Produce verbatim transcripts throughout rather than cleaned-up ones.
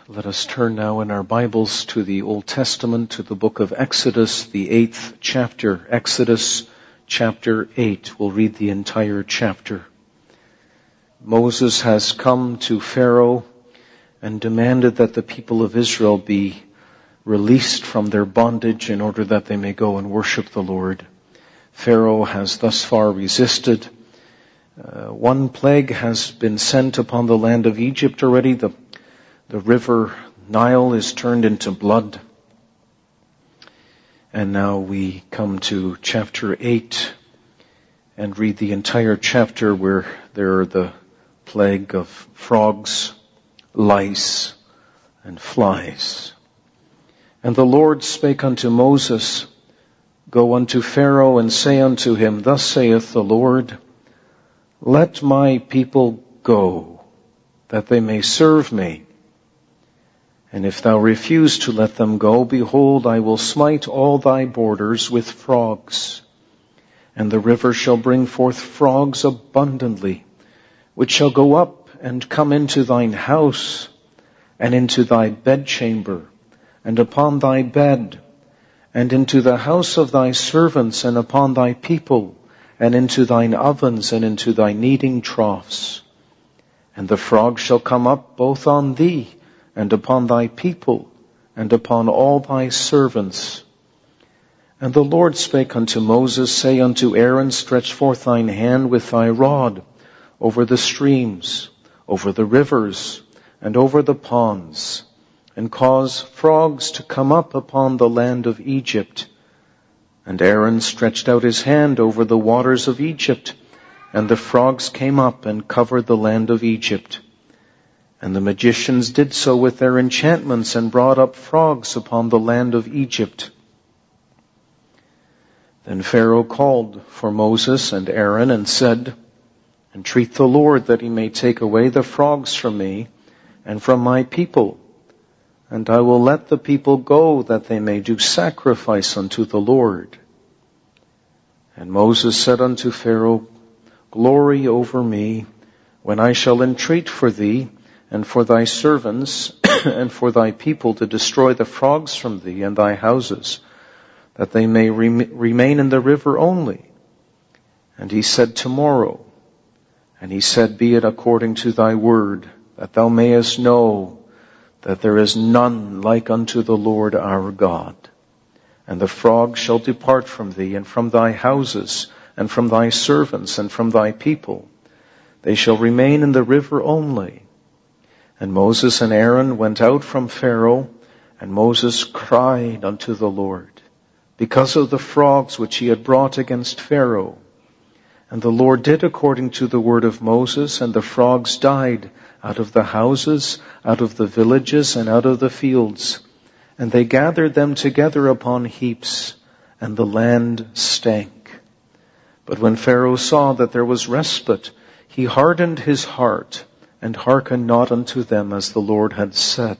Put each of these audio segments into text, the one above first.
Let us turn now in our Bibles to the Old Testament, to the book of Exodus, the eighth chapter. Exodus chapter eight. We'll read the entire chapter. Moses has come to Pharaoh and demanded that the people of Israel be released from their bondage in order that they may go and worship the Lord. Pharaoh has thus far resisted. Uh, one plague has been sent upon the land of Egypt already. The The river Nile is turned into blood. And now we come to chapter eight and read the entire chapter where there are the plague of frogs, lice, and flies. And the Lord spake unto Moses, Go unto Pharaoh and say unto him, Thus saith the Lord, Let my people go, that they may serve me. And if thou refuse to let them go, behold, I will smite all thy borders with frogs. And the river shall bring forth frogs abundantly, which shall go up and come into thine house, and into thy bedchamber, and upon thy bed, and into the house of thy servants, and upon thy people, and into thine ovens, and into thy kneading troughs. And the frog shall come up both on thee, and upon thy people, and upon all thy servants. And the Lord spake unto Moses, Say unto Aaron, Stretch forth thine hand with thy rod over the streams, over the rivers, and over the ponds, and cause frogs to come up upon the land of Egypt. And Aaron stretched out his hand over the waters of Egypt, and the frogs came up and covered the land of Egypt. And the magicians did so with their enchantments and brought up frogs upon the land of Egypt. Then Pharaoh called for Moses and Aaron and said, Entreat the Lord that he may take away the frogs from me and from my people, and I will let the people go that they may do sacrifice unto the Lord. And Moses said unto Pharaoh, Glory over me when I shall entreat for thee, and for thy servants, and for thy people to destroy the frogs from thee and thy houses, that they may rem- remain in the river only. And he said, Tomorrow. And he said, Be it according to thy word, that thou mayest know that there is none like unto the Lord our God. And the frogs shall depart from thee, and from thy houses, and from thy servants, and from thy people. They shall remain in the river only. And Moses and Aaron went out from Pharaoh, and Moses cried unto the Lord, because of the frogs which he had brought against Pharaoh. And the Lord did according to the word of Moses, and the frogs died out of the houses, out of the villages, and out of the fields. And they gathered them together upon heaps, and the land stank. But when Pharaoh saw that there was respite, he hardened his heart, and hearkened not unto them as the Lord had said.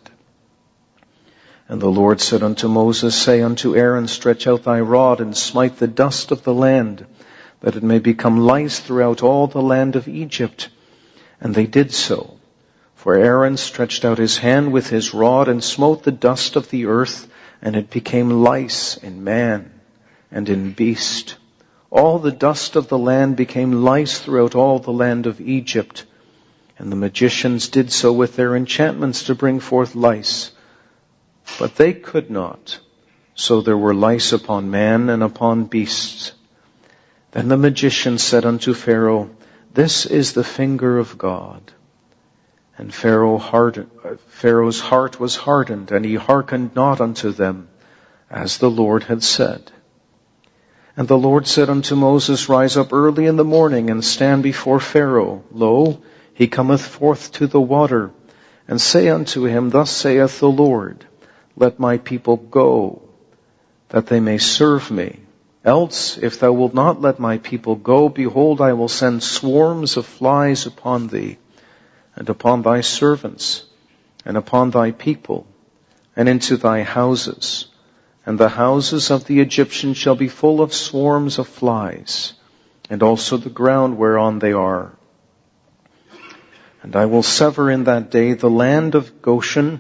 And the Lord said unto Moses, Say unto Aaron, Stretch out thy rod, and smite the dust of the land, that it may become lice throughout all the land of Egypt. And they did so. For Aaron stretched out his hand with his rod, and smote the dust of the earth, and it became lice in man and in beast. All the dust of the land became lice throughout all the land of Egypt. And the magicians did so with their enchantments to bring forth lice. But they could not. So there were lice upon man and upon beasts. Then the magician said unto Pharaoh, This is the finger of God. And Pharaoh hardened, Pharaoh's heart was hardened, and he hearkened not unto them, as the Lord had said. And the Lord said unto Moses, Rise up early in the morning, and stand before Pharaoh. Lo, he cometh forth to the water, and say unto him, Thus saith the Lord, Let my people go, that they may serve me. Else, if thou wilt not let my people go, behold, I will send swarms of flies upon thee, and upon thy servants, and upon thy people, and into thy houses. And the houses of the Egyptians shall be full of swarms of flies, and also the ground whereon they are. And I will sever in that day the land of Goshen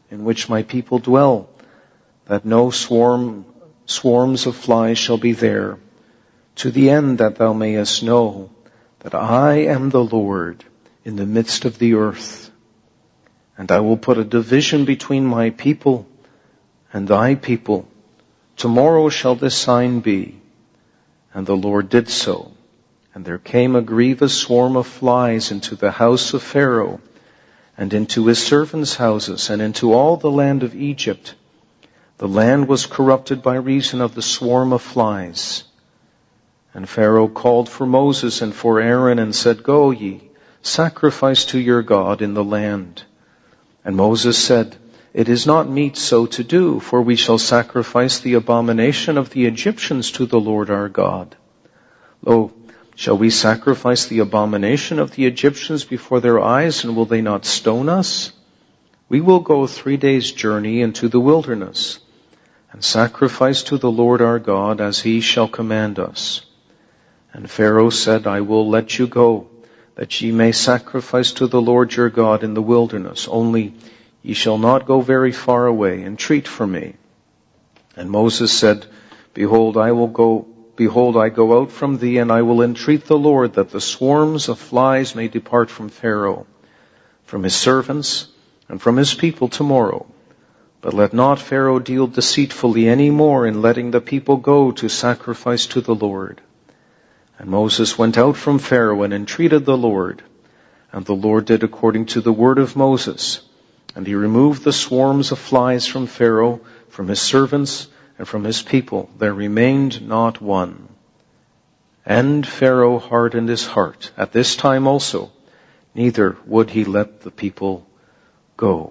in which my people dwell, that no swarm, swarms of flies shall be there, to the end that thou mayest know that I am the Lord in the midst of the earth. And I will put a division between my people and thy people. Tomorrow shall this sign be. And the Lord did so. And there came a grievous swarm of flies into the house of Pharaoh, and into his servants' houses, and into all the land of Egypt. The land was corrupted by reason of the swarm of flies. And Pharaoh called for Moses and for Aaron, and said, Go ye, sacrifice to your God in the land. And Moses said, It is not meet so to do, for we shall sacrifice the abomination of the Egyptians to the Lord our God. Lo, shall we sacrifice the abomination of the Egyptians before their eyes, and will they not stone us? We will go three days' journey into the wilderness, and sacrifice to the Lord our God as he shall command us. And Pharaoh said, I will let you go, that ye may sacrifice to the Lord your God in the wilderness. Only ye shall not go very far away. Entreat for me. And Moses said, Behold, I will go, behold, I go out from thee, and I will entreat the Lord that the swarms of flies may depart from Pharaoh, from his servants, and from his people tomorrow. But let not Pharaoh deal deceitfully any more in letting the people go to sacrifice to the Lord. And Moses went out from Pharaoh and entreated the Lord. And the Lord did according to the word of Moses. And he removed the swarms of flies from Pharaoh, from his servants, and from his people. There remained not one. And Pharaoh hardened his heart at this time also, neither would he let the people go.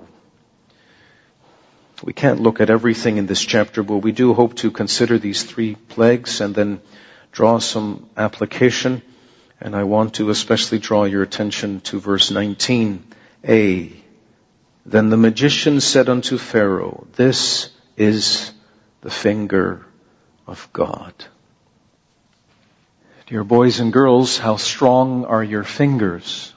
We can't look at everything in this chapter, but we do hope to consider these three plagues and then draw some application. And I want to especially draw your attention to verse nineteen a. Then the magician said unto Pharaoh, This is the finger of God. Dear boys and girls, how strong are your fingers?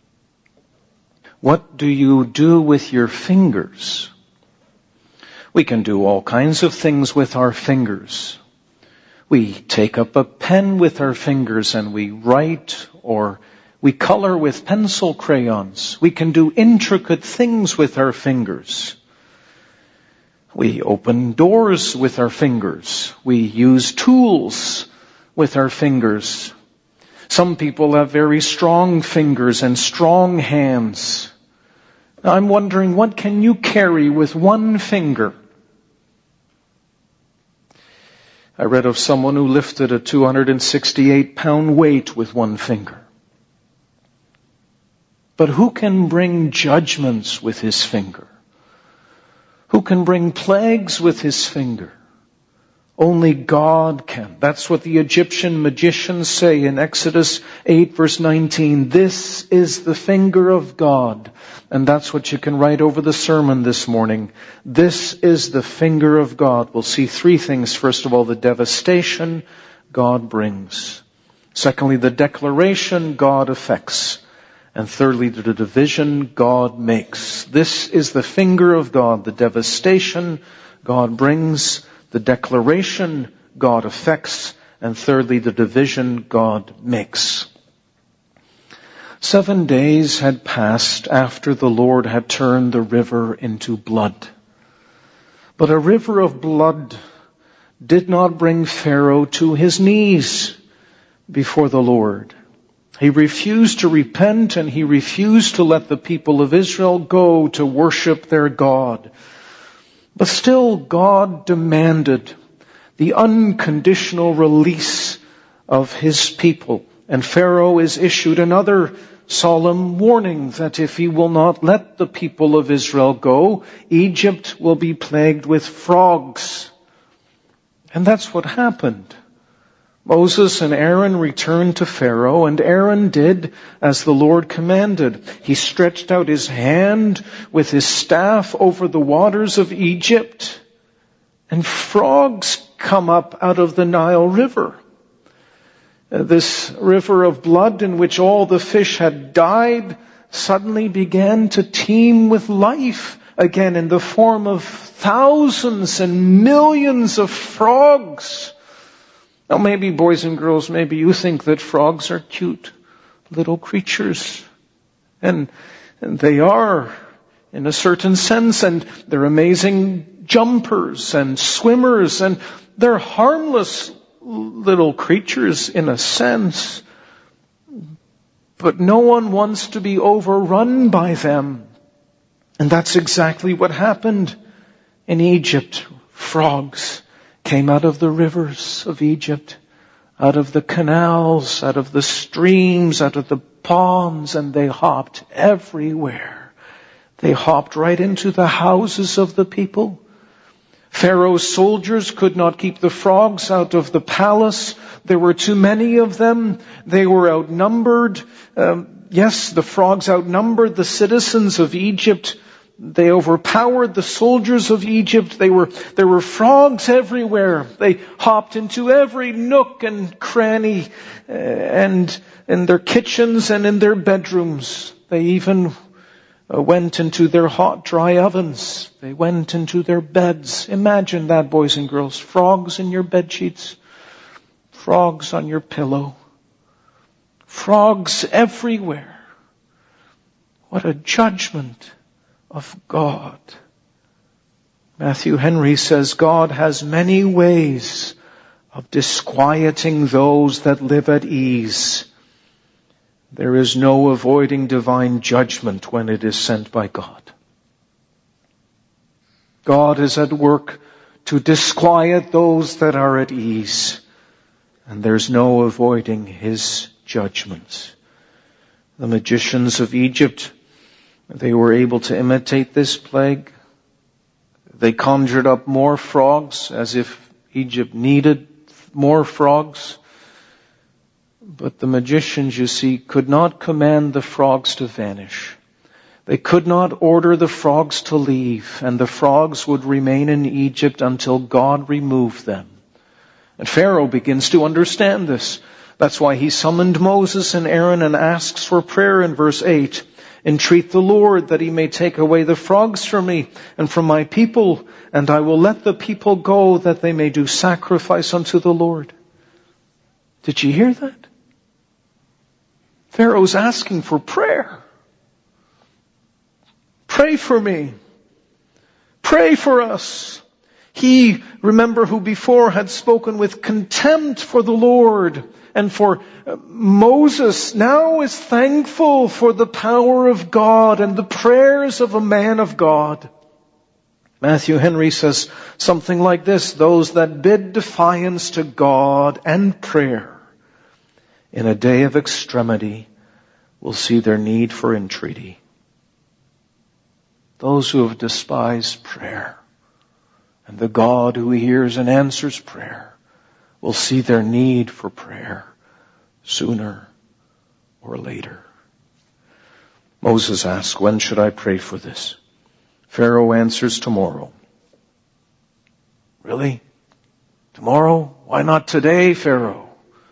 What do you do with your fingers? We can do all kinds of things with our fingers. We take up a pen with our fingers and we write, or we color with pencil crayons. We can do intricate things with our fingers. We open doors with our fingers. We use tools with our fingers. Some people have very strong fingers and strong hands. Now, I'm wondering, what can you carry with one finger? I read of someone who lifted a two hundred sixty-eight pound weight with one finger. But who can bring judgments with his finger? Who can bring plagues with his finger? Only God can. That's what the Egyptian magicians say in Exodus eight verse nineteen. This is the finger of God. And that's what you can write over the sermon this morning. This is the finger of God. We'll see three things. First of all, the devastation God brings. Secondly, the declaration God effects. And thirdly, the division God makes. This is the finger of God. The devastation God brings, the declaration God effects, and thirdly, the division God makes. Seven days had passed after the Lord had turned the river into blood. But a river of blood did not bring Pharaoh to his knees before the Lord. He refused to repent, and he refused to let the people of Israel go to worship their God. But still, God demanded the unconditional release of his people. And Pharaoh is issued another solemn warning that if he will not let the people of Israel go, Egypt will be plagued with frogs. And that's what happened. Moses and Aaron returned to Pharaoh, and Aaron did as the Lord commanded. He stretched out his hand with his staff over the waters of Egypt, and frogs come up out of the Nile River. This river of blood in which all the fish had died suddenly began to teem with life again in the form of thousands and millions of frogs. Now maybe, boys and girls, maybe you think that frogs are cute little creatures. And, and they are, in a certain sense, and they're amazing jumpers and swimmers, and they're harmless little creatures in a sense. But no one wants to be overrun by them. And that's exactly what happened in Egypt. Frogs came out of the rivers of Egypt, out of the canals, out of the streams, out of the ponds, and they hopped everywhere. They hopped right into the houses of the people. Pharaoh's soldiers could not keep the frogs out of the palace. There were too many of them. They were outnumbered. Um, yes, the frogs outnumbered the citizens of Egypt. They overpowered the soldiers of Egypt. They were, there were frogs everywhere. They hopped into every nook and cranny, uh, and in their kitchens and in their bedrooms. They even uh, went into their hot, dry ovens. They went into their beds. Imagine that, boys and girls. Frogs in your bed sheets. Frogs on your pillow. Frogs everywhere. What a judgment of God. Matthew Henry says, God has many ways of disquieting those that live at ease. There is no avoiding divine judgment when it is sent by God. God is at work to disquiet those that are at ease, and there's no avoiding His judgments. The magicians of Egypt, they were able to imitate this plague. They conjured up more frogs as if Egypt needed more frogs. But the magicians, you see, could not command the frogs to vanish. They could not order the frogs to leave, and the frogs would remain in Egypt until God removed them. And Pharaoh begins to understand this. That's why he summoned Moses and Aaron and asks for prayer in verse eight. Entreat the Lord that He may take away the frogs from me and from my people, and I will let the people go that they may do sacrifice unto the Lord. Did you hear that? Pharaoh's asking for prayer. Pray for me. Pray for us. He, remember, who before had spoken with contempt for the Lord and for Moses, now is thankful for the power of God and the prayers of a man of God. Matthew Henry says something like this: those that bid defiance to God and prayer in a day of extremity will see their need for entreaty. Those who have despised prayer and the God who hears and answers prayer will see their need for prayer sooner or later. Moses asks, when should I pray for this? Pharaoh answers, tomorrow. Really? Tomorrow? Why not today, Pharaoh?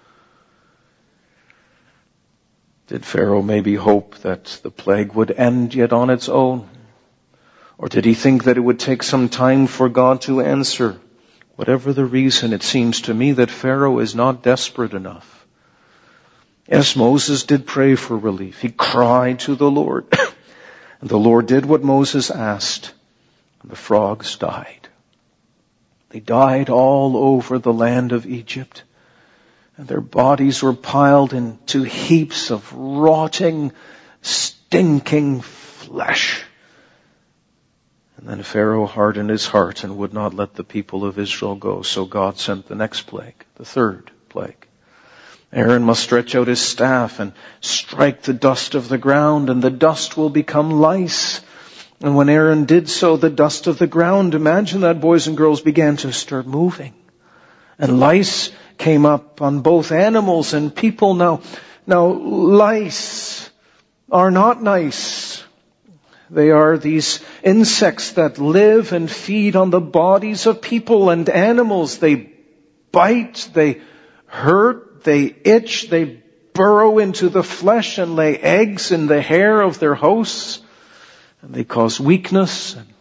Did Pharaoh maybe hope that the plague would end yet on its own? Or did he think that it would take some time for God to answer? Whatever the reason, it seems to me that Pharaoh is not desperate enough. Yes, Moses did pray for relief. He cried to the Lord. And the Lord did what Moses asked. And the frogs died. They died all over the land of Egypt. And their bodies were piled into heaps of rotting, stinking flesh. And then Pharaoh hardened his heart and would not let the people of Israel go. So God sent the next plague, the third plague. Aaron must stretch out his staff and strike the dust of the ground, and the dust will become lice. And when Aaron did so, the dust of the ground, imagine that, boys and girls, began to start moving. And lice came up on both animals and people. Now, now lice are not nice. They are these insects that live and feed on the bodies of people and animals. They bite, they hurt, they itch, they burrow into the flesh and lay eggs in the hair of their hosts. And they cause weakness and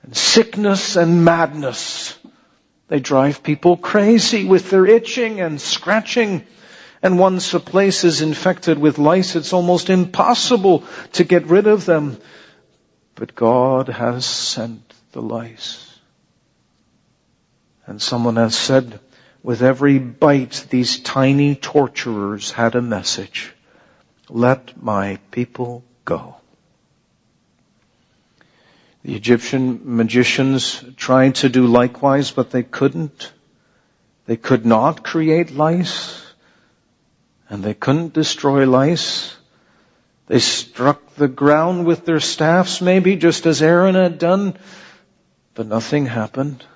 and sickness and madness. They drive people crazy with their itching and scratching. And once a place is infected with lice, it's almost impossible to get rid of them. But God has sent the lice. And someone has said, with every bite, these tiny torturers had a message. Let my people go. The Egyptian magicians tried to do likewise, but they couldn't. They could not create lice, and they couldn't destroy lice. They struck the ground with their staffs, maybe, just as Aaron had done, but nothing happened.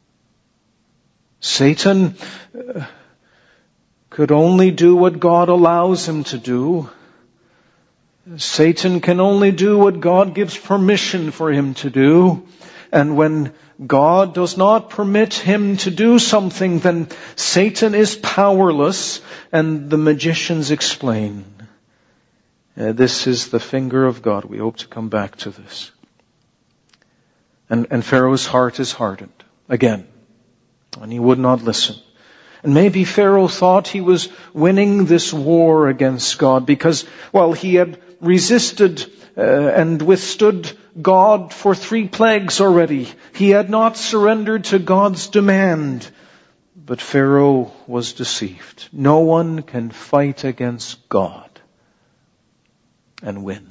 Satan uh, could only do what God allows him to do. Satan can only do what God gives permission for him to do. And when God does not permit him to do something, then Satan is powerless. And the magicians explain, uh, this is the finger of God. We hope to come back to this. And, and Pharaoh's heart is hardened again. And he would not listen. And maybe Pharaoh thought he was winning this war against God because, well, he had resisted uh, and withstood God for three plagues already. He had not surrendered to God's demand. But Pharaoh was deceived. No one can fight against God and win.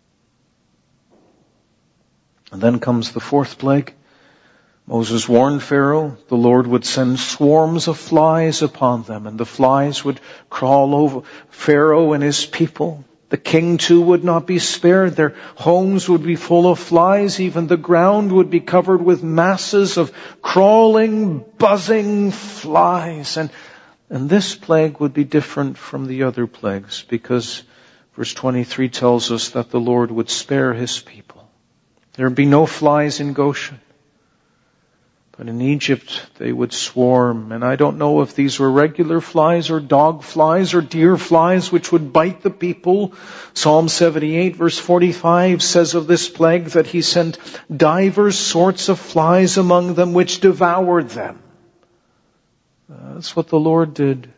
And then comes the fourth plague. Moses warned Pharaoh the Lord would send swarms of flies upon them, and the flies would crawl over Pharaoh and his people. The king too would not be spared. Their homes would be full of flies. Even the ground would be covered with masses of crawling, buzzing flies. And, and this plague would be different from the other plagues because verse twenty-three tells us that the Lord would spare his people. There would be no flies in Goshen. But in Egypt, they would swarm. And I don't know if these were regular flies or dog flies or deer flies which would bite the people. Psalm seventy-eight verse forty-five says of this plague that he sent divers sorts of flies among them which devoured them. Uh, that's what the Lord did.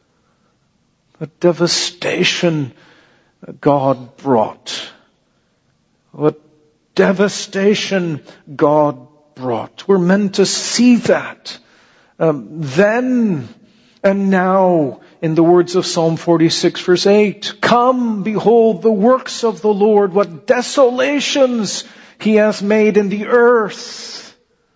What devastation God brought. What devastation God brought. We're meant to see that. Um, then and now, in the words of Psalm forty-six verse eight, come, behold the works of the Lord, what desolations he hath made in the earth.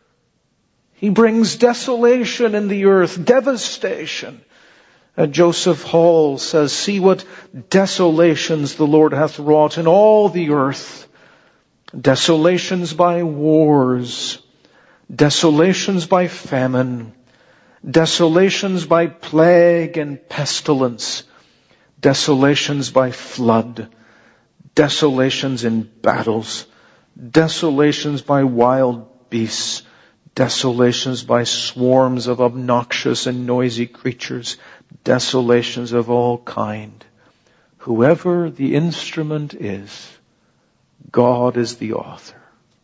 He brings desolation in the earth, devastation. Uh, Joseph Hall says, see what desolations the Lord hath wrought in all the earth. Desolations by wars, desolations by famine, desolations by plague and pestilence, desolations by flood, desolations in battles, desolations by wild beasts, desolations by swarms of obnoxious and noisy creatures, desolations of all kind. Whoever the instrument is, God is the author.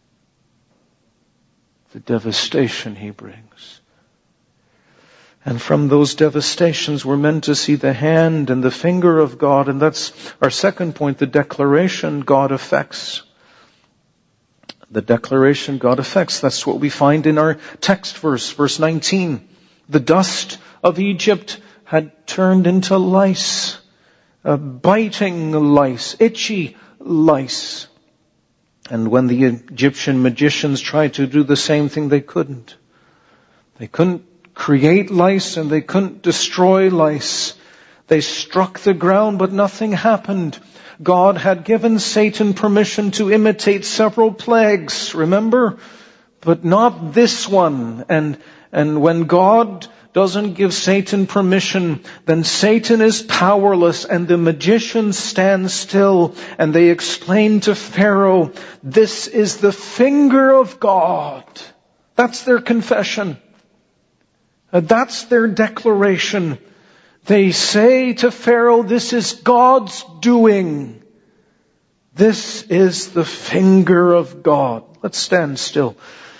The devastation he brings. And from those devastations we're meant to see the hand and the finger of God. And that's our second point, the declaration God effects. The declaration God effects. That's what we find in our text verse, verse nineteen. The dust of Egypt had turned into lice. Uh, biting lice, itchy lice. And when the Egyptian magicians tried to do the same thing, they couldn't. They couldn't create lice and they couldn't destroy lice. They struck the ground, but nothing happened. God had given Satan permission to imitate several plagues, remember? But not this one. And, and when God doesn't give Satan permission, then Satan is powerless and the magicians stand still and they explain to Pharaoh, this is the finger of God. That's their confession. That's their declaration. They say to Pharaoh, this is God's doing. This is the finger of God. Let's stand still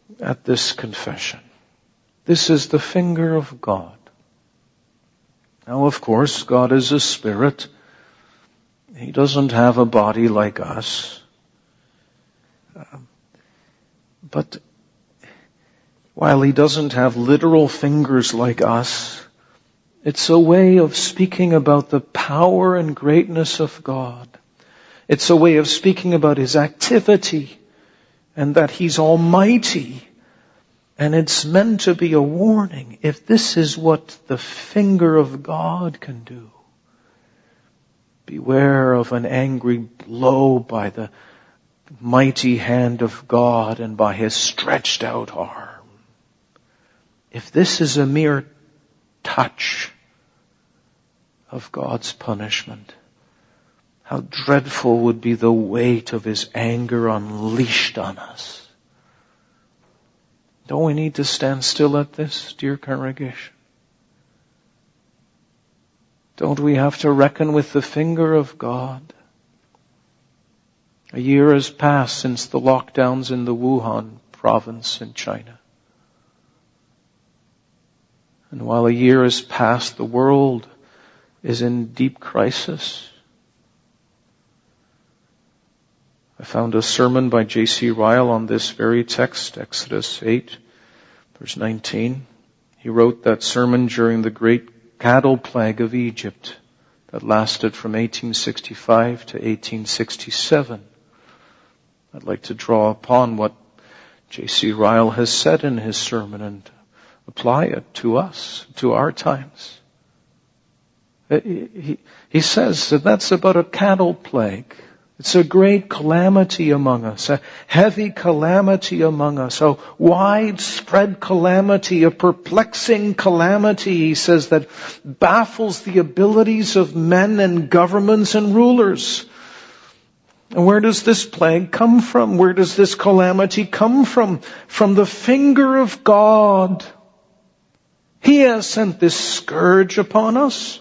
at this confession. This is the finger of God. Now, of course, God is a spirit. He doesn't have a body like us. Um, but while He doesn't have literal fingers like us, it's a way of speaking about the power and greatness of God. It's a way of speaking about His activity and that He's almighty. And it's meant to be a warning. If this is what the finger of God can do, beware of an angry blow by the mighty hand of God and by His stretched out arm. If this is a mere touch of God's punishment, how dreadful would be the weight of His anger unleashed on us. Don't we need to stand still at this, dear congregation? Don't we have to reckon with the finger of God? A year has passed since the lockdowns in the Wuhan province in China. And while a year has passed, the world is in deep crisis. I found a sermon by J C Ryle on this very text, Exodus eight, verse nineteen. He wrote that sermon during the great cattle plague of Egypt that lasted from eighteen sixty-five to eighteen sixty-seven. I'd like to draw upon what J C Ryle has said in his sermon and apply it to us, to our times. He, he says that that's about a cattle plague. It's a great calamity among us, a heavy calamity among us, a widespread calamity, a perplexing calamity, he says, that baffles the abilities of men and governments and rulers. And where does this plague come from? Where does this calamity come from? From the finger of God. He has sent this scourge upon us.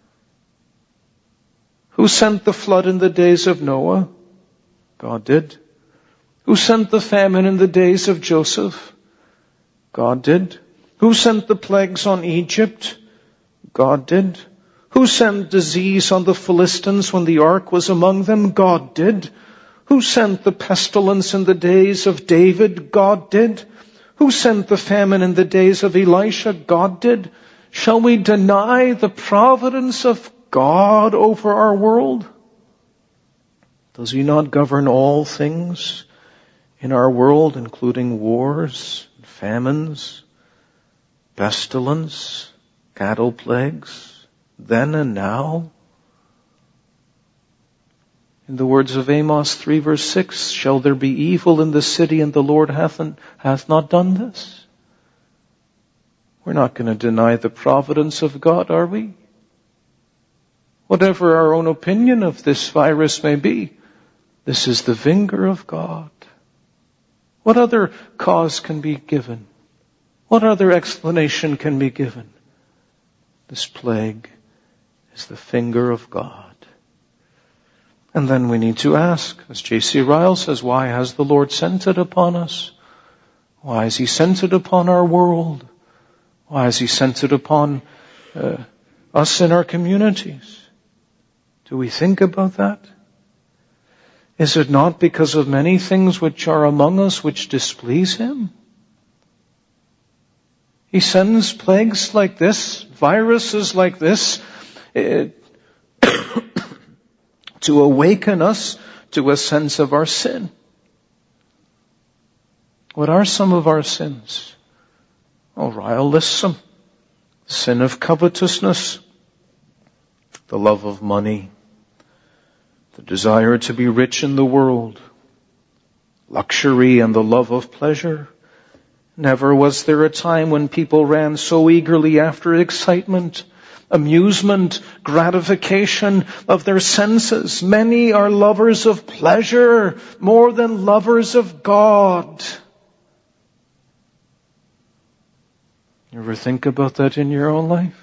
Who sent the flood in the days of Noah? God did. Who sent the famine in the days of Joseph? God did. Who sent the plagues on Egypt? God did. Who sent disease on the Philistines when the ark was among them? God did. Who sent the pestilence in the days of David? God did. Who sent the famine in the days of Elisha? God did. Shall we deny the providence of God over our world? Does He not govern all things in our world, including wars, famines, pestilence, cattle plagues, then and now? In the words of Amos three verse six, shall there be evil in the city and the Lord hath, hath not done this? We're not going to deny the providence of God, are we? Whatever our own opinion of this virus may be, this is the finger of God. What other cause can be given? What other explanation can be given? This plague is the finger of God. And then we need to ask, as J C Ryle says, why has the Lord sent it upon us? Why has He sent it upon our world? Why has He sent it upon uh, us in our communities? Do we think about that? Is it not because of many things which are among us which displease Him? He sends plagues like this, viruses like this, it, to awaken us to a sense of our sin. What are some of our sins? Oh, Ryle lists them. The sin of covetousness, the love of money, the desire to be rich in the world, luxury and the love of pleasure. Never was there a time when people ran so eagerly after excitement, amusement, gratification of their senses. Many are lovers of pleasure more than lovers of God. You ever think about that in your own life?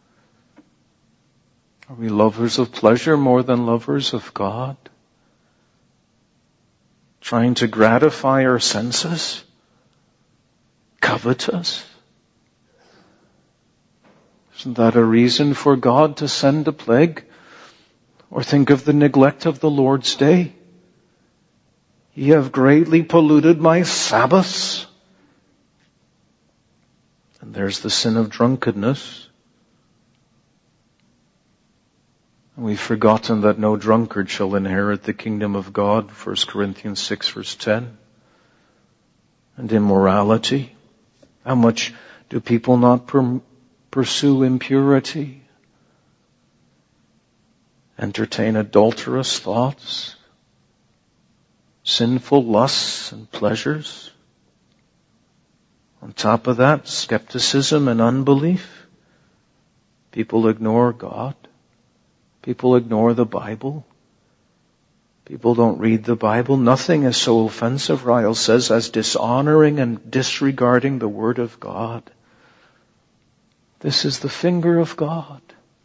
Are we lovers of pleasure more than lovers of God? Trying to gratify our senses? covetous? Isn't that a reason for God to send a plague? Or think of the neglect of the Lord's day. Ye have greatly polluted my Sabbaths. And there's the sin of drunkenness. And we've forgotten that no drunkard shall inherit the kingdom of God, First Corinthians six verse ten. And immorality. How much do people not per- pursue impurity? Entertain adulterous thoughts, sinful lusts and pleasures. On top of that, skepticism and unbelief. People ignore God. People ignore the Bible. People don't read the Bible. Nothing is so offensive, Ryle says, as dishonoring and disregarding the Word of God. This is the finger of God.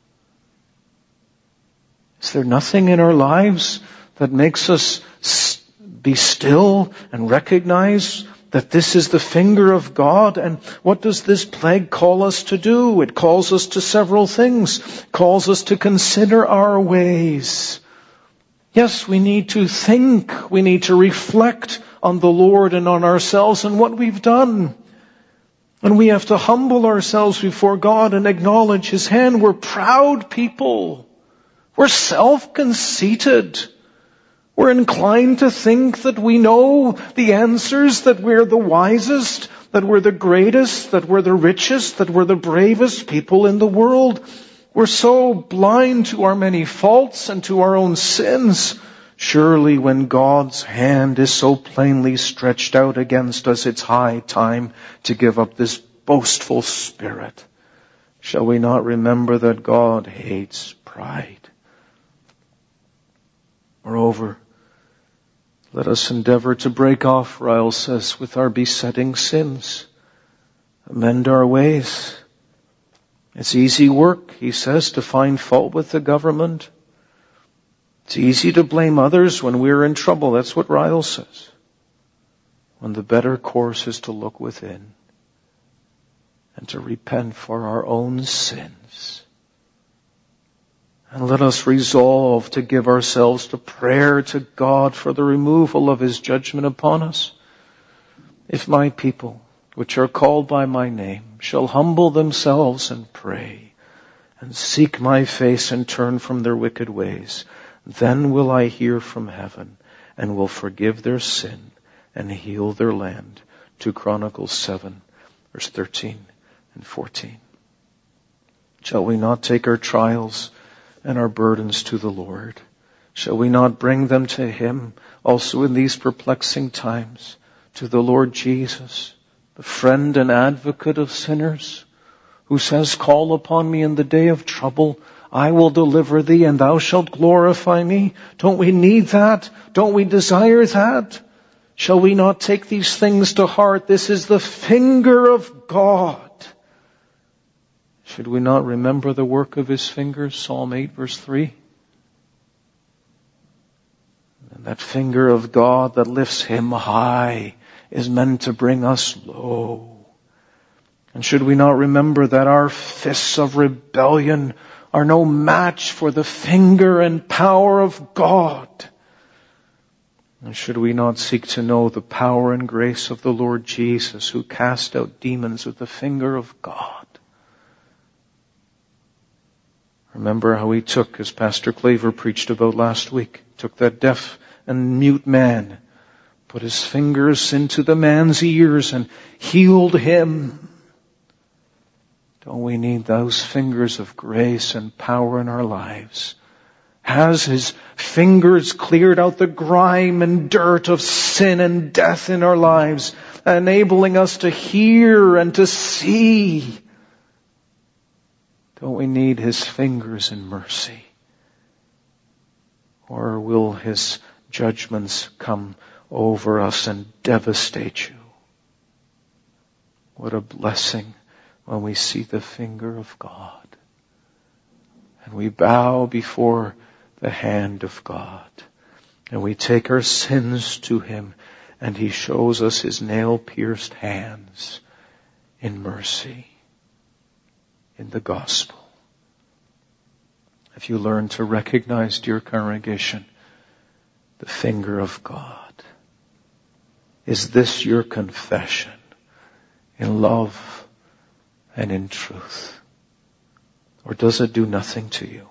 Is there nothing in our lives that makes us be still and recognize that this is the finger of God? And what does this plague call us to do? It calls us to several things. It calls us to consider our ways. Yes, we need to think. We need to reflect on the Lord and on ourselves and what we've done. And we have to humble ourselves before God and acknowledge His hand. We're proud people. We're self-conceited. We're inclined to think that we know the answers, that we're the wisest, that we're the greatest, that we're the richest, that we're the bravest people in the world. We're so blind to our many faults and to our own sins. Surely when God's hand is so plainly stretched out against us, it's high time to give up this boastful spirit. Shall we not remember that God hates pride? Moreover, let us endeavor to break off, Ryle says, with our besetting sins. Amend our ways. It's easy work, he says, to find fault with the government. It's easy to blame others when we're in trouble. That's what Ryle says. When the better course is to look within and to repent for our own sins. And let us resolve to give ourselves to prayer to God for the removal of His judgment upon us. If my people, which are called by my name, shall humble themselves and pray, and seek my face and turn from their wicked ways, then will I hear from heaven, and will forgive their sin, and heal their land. Second Chronicles seven, verse thirteen and fourteen. Shall we not take our trials and our burdens to the Lord? Shall we not bring them to Him also in these perplexing times, to the Lord Jesus, the friend and advocate of sinners, who says, call upon me in the day of trouble, I will deliver thee, and thou shalt glorify me? Don't we need that? Don't we desire that? Shall we not take these things to heart? This is the finger of God. Should we not remember the work of His fingers? Psalm eight verse three. And that finger of God that lifts Him high is meant to bring us low. And should we not remember that our fists of rebellion are no match for the finger and power of God? And should we not seek to know the power and grace of the Lord Jesus, who cast out demons with the finger of God? Remember how He took, as Pastor Claver preached about last week, took that deaf and mute man, put His fingers into the man's ears and healed him. Don't we need those fingers of grace and power in our lives? Has His fingers cleared out the grime and dirt of sin and death in our lives, enabling us to hear and to see? Don't we need His fingers in mercy? Or will His judgments come over us and devastate you? What a blessing when we see the finger of God and we bow before the hand of God and we take our sins to Him and He shows us His nail-pierced hands in mercy, in the gospel. If you learn to recognize, dear congregation, the finger of God, is this your confession in love and in truth? Or does it do nothing to you?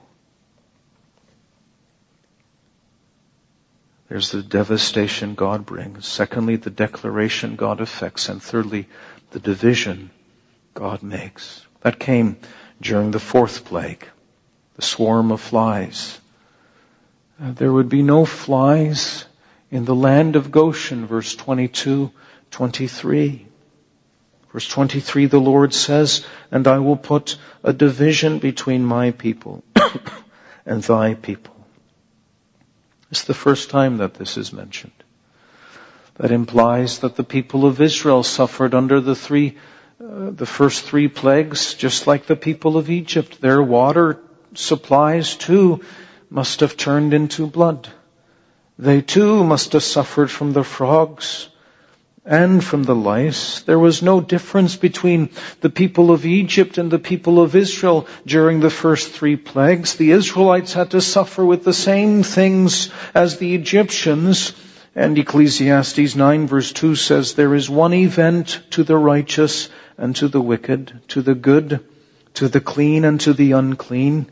There's the devastation God brings. Secondly, the declaration God effects. And thirdly, the division God makes. That came during the fourth plague, the swarm of flies. Uh, there would be no flies in the land of Goshen, verse twenty-two, twenty-three. Verse twenty-three, the Lord says, and I will put a division between my people and thy people. It's the first time that this is mentioned. That implies that the people of Israel suffered under the three, uh, the first three plagues, just like the people of Egypt. Their water supplies too must have turned into blood. They too must have suffered from the frogs and from the lice. There was no difference between the people of Egypt and the people of Israel during the first three plagues. The Israelites had to suffer with the same things as the Egyptians. And Ecclesiastes nine verse two says, there is one event to the righteous and to the wicked, to the good, to the clean and to the unclean.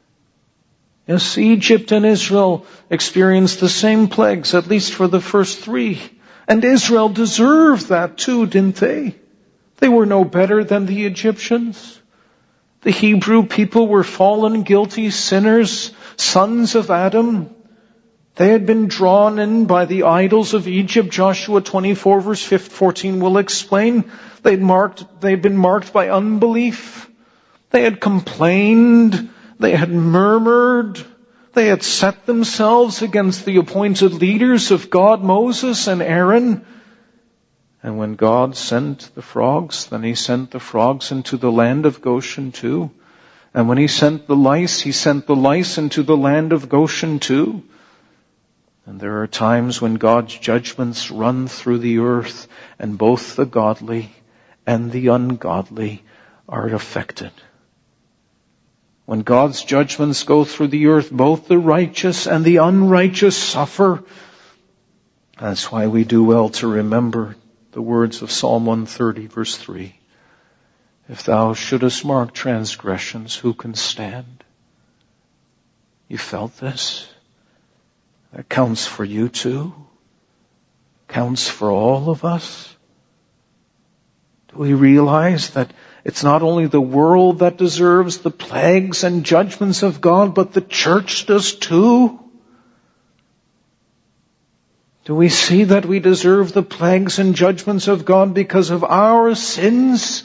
Yes, Egypt and Israel experienced the same plagues, at least for the first three. And Israel deserved that too, didn't they? They were no better than the Egyptians. The Hebrew people were fallen, guilty sinners, sons of Adam. They had been drawn in by the idols of Egypt. Joshua twenty-four verse fourteen will explain. They'd marked, they'd been marked by unbelief. They had complained. They had murmured. They had set themselves against the appointed leaders of God, Moses and Aaron. And when God sent the frogs, then He sent the frogs into the land of Goshen too. And when He sent the lice, He sent the lice into the land of Goshen too. And there are times when God's judgments run through the earth, and both the godly and the ungodly are affected. When God's judgments go through the earth, both the righteous and the unrighteous suffer. That's why we do well to remember the words of Psalm one thirty, verse three. If thou shouldest mark transgressions, who can stand? You felt this? That counts for you too? Counts for all of us? Do we realize that it's not only the world that deserves the plagues and judgments of God, but the church does too? Do we see that we deserve the plagues and judgments of God because of our sins?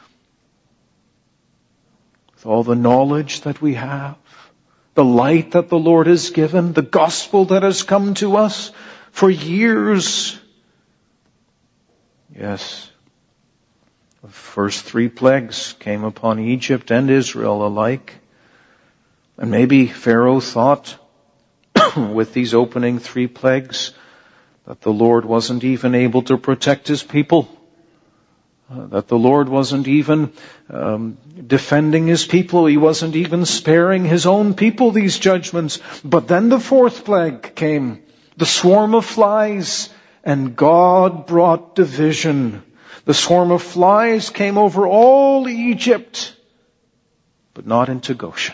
With all the knowledge that we have, the light that the Lord has given, the gospel that has come to us for years. Yes. The first three plagues came upon Egypt and Israel alike. And maybe Pharaoh thought with these opening three plagues that the Lord wasn't even able to protect His people. Uh, that the Lord wasn't even um, defending His people. He wasn't even sparing His own people these judgments. But then the fourth plague came, the swarm of flies, and God brought division. The swarm of flies came over all Egypt, but not into Goshen.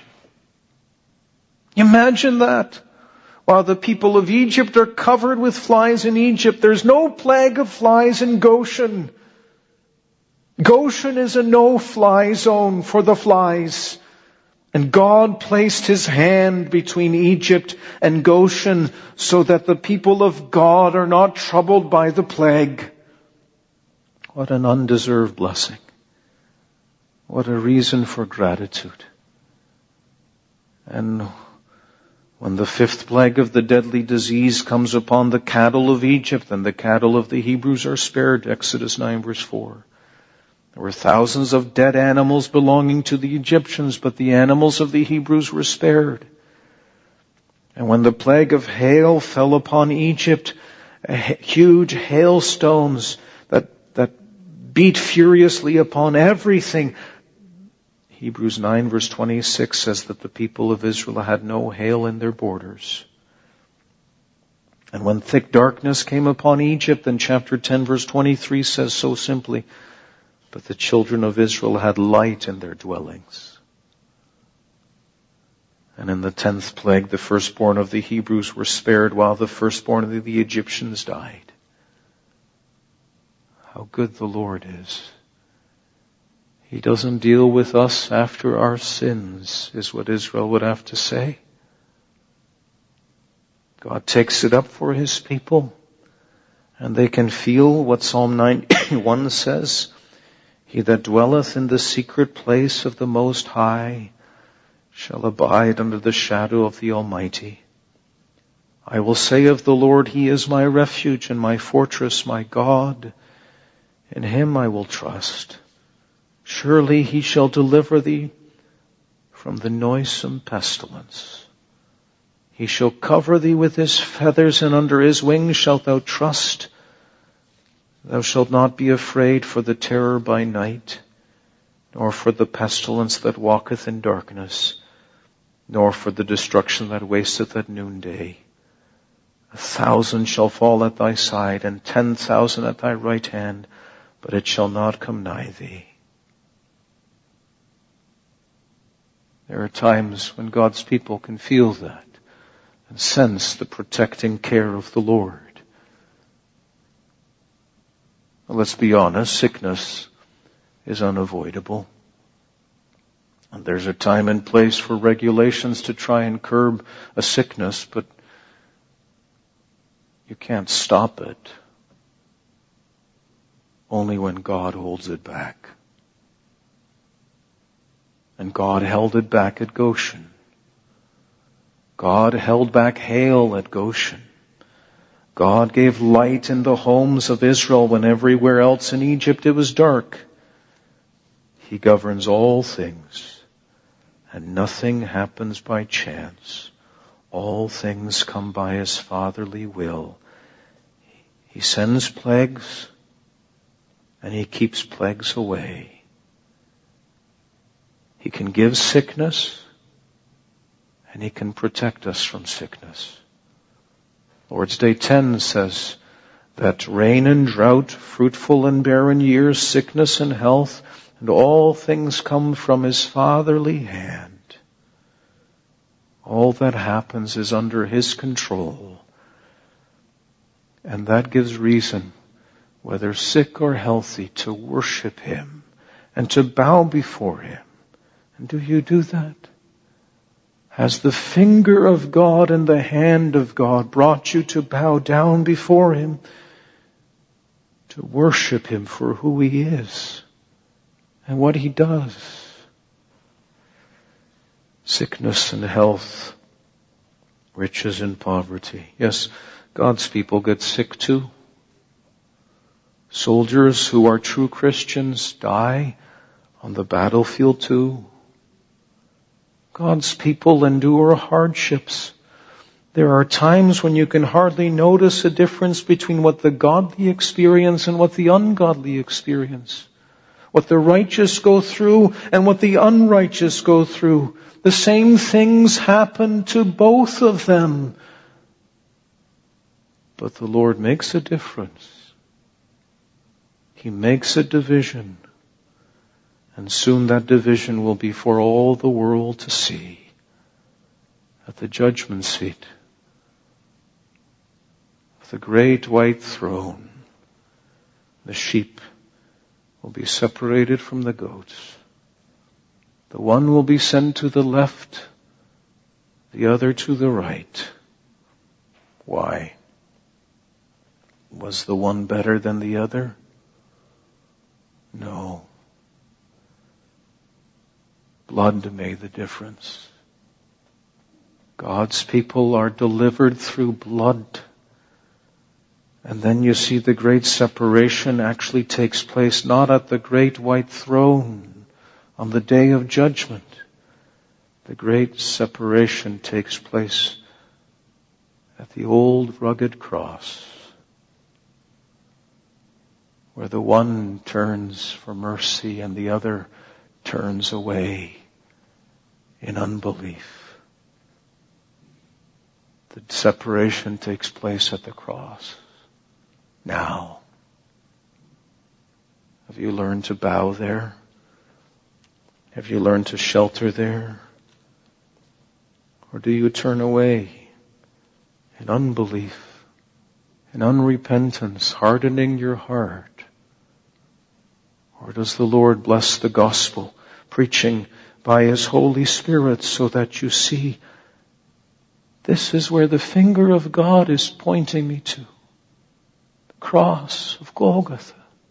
Imagine that. While the people of Egypt are covered with flies in Egypt, there's no plague of flies in Goshen. Goshen is a no-fly zone for the flies. And God placed His hand between Egypt and Goshen so that the people of God are not troubled by the plague. What an undeserved blessing. What a reason for gratitude. And when the fifth plague of the deadly disease comes upon the cattle of Egypt, then the cattle of the Hebrews are spared. Exodus nine verse four. There were thousands of dead animals belonging to the Egyptians, but the animals of the Hebrews were spared. And when the plague of hail fell upon Egypt, huge hailstones that, that beat furiously upon everything. Hebrews nine verse twenty-six says that the people of Israel had no hail in their borders. And when thick darkness came upon Egypt, then chapter ten verse twenty-three says so simply, but the children of Israel had light in their dwellings. And in the tenth plague, the firstborn of the Hebrews were spared while the firstborn of the Egyptians died. How good the Lord is. He doesn't deal with us after our sins, is what Israel would have to say. God takes it up for His people, and they can feel what Psalm ninety-one says. He that dwelleth in the secret place of the Most High shall abide under the shadow of the Almighty. I will say of the Lord, He is my refuge and my fortress, my God. In Him I will trust. Surely He shall deliver thee from the noisome pestilence. He shall cover thee with His feathers, and under His wings shalt thou trust. Thou shalt not be afraid for the terror by night, nor for the pestilence that walketh in darkness, nor for the destruction that wasteth at noonday. A thousand shall fall at thy side, and ten thousand at thy right hand, but it shall not come nigh thee. There are times when God's people can feel that and sense the protecting care of the Lord. Well, let's be honest, sickness is unavoidable. And there's a time and place for regulations to try and curb a sickness, but you can't stop it. Only when God holds it back. And God held it back at Goshen. God held back hail at Goshen. God gave light in the homes of Israel when everywhere else in Egypt it was dark. He governs all things, and nothing happens by chance. All things come by His fatherly will. He sends plagues, and He keeps plagues away. He can give sickness, and He can protect us from sickness. Lord's Day ten says that rain and drought, fruitful and barren years, sickness and health, and all things come from His fatherly hand. All that happens is under His control. And that gives reason, whether sick or healthy, to worship Him and to bow before Him. And do you do that? Has the finger of God and the hand of God brought you to bow down before Him, to worship Him for who He is and what He does? Sickness and health, riches and poverty. Yes, God's people get sick too. Soldiers who are true Christians die on the battlefield too. God's people endure hardships. There are times when you can hardly notice a difference between what the godly experience and what the ungodly experience. What the righteous go through and what the unrighteous go through. The same things happen to both of them. But the Lord makes a difference. He makes a division. And soon that division will be for all the world to see at the judgment seat of the great white throne. The sheep will be separated from the goats. The one will be sent to the left, the other to the right. Why? Was the one better than the other? No. Blood made the difference. God's people are delivered through blood. And then you see the great separation actually takes place not at the great white throne on the day of judgment. The great separation takes place at the old rugged cross, where the one turns for mercy and the other turns away in unbelief. The separation takes place at the cross. Now, have you learned to bow there? Have you learned to shelter there? Or do you turn away in unbelief, in unrepentance, hardening your heart? Or does the Lord bless the gospel, preaching by His Holy Spirit so that you see this is where the finger of God is pointing me to? The cross of Golgotha.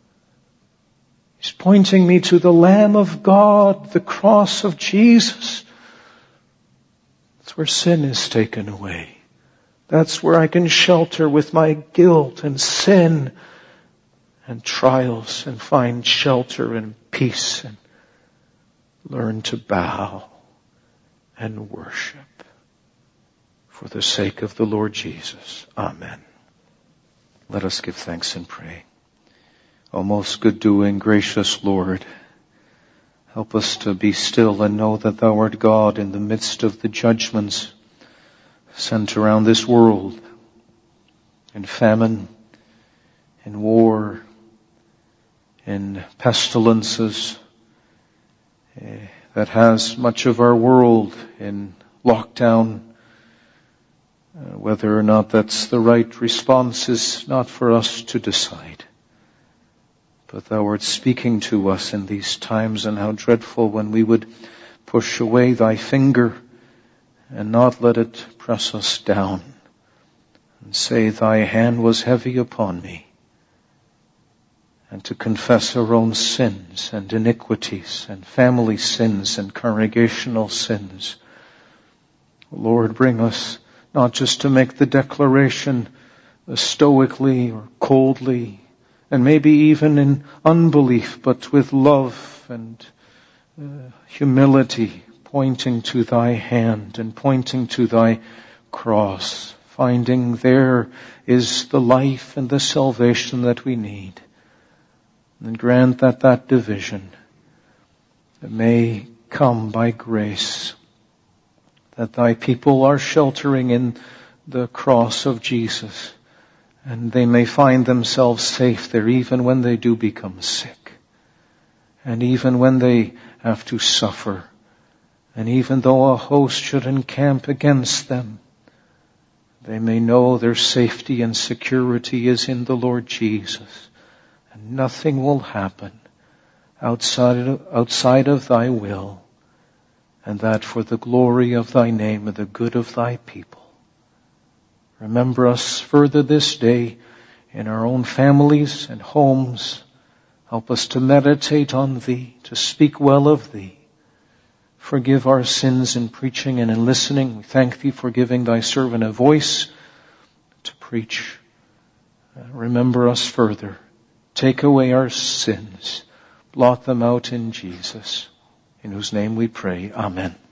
He's pointing me to the Lamb of God, the cross of Jesus. That's where sin is taken away. That's where I can shelter with my guilt and sin and trials and find shelter and peace and learn to bow and worship for the sake of the Lord Jesus. Amen. Let us give thanks and pray. O most good doing, gracious Lord, help us to be still and know that Thou art God in the midst of the judgments sent around this world, in famine, in war, in pestilences, eh, that has much of our world in lockdown. Uh, whether or not that's the right response is not for us to decide. But Thou art speaking to us in these times, and how dreadful when we would push away Thy finger and not let it press us down and say, Thy hand was heavy upon me. And to confess our own sins and iniquities and family sins and congregational sins. Lord, bring us not just to make the declaration stoically or coldly, and maybe even in unbelief, but with love and uh, humility, pointing to Thy hand and pointing to Thy cross, finding there is the life and the salvation that we need. And grant that that division may come by grace, that Thy people are sheltering in the cross of Jesus, and they may find themselves safe there even when they do become sick, and even when they have to suffer, and even though a host should encamp against them, they may know their safety and security is in the Lord Jesus, and nothing will happen outside of, outside of Thy will, and that for the glory of Thy name and the good of Thy people. Remember us further this day in our own families and homes. Help us to meditate on Thee, to speak well of Thee. Forgive our sins in preaching and in listening. We thank Thee for giving Thy servant a voice to preach. Remember us further. Take away our sins. Blot them out in Jesus, in whose name we pray. Amen.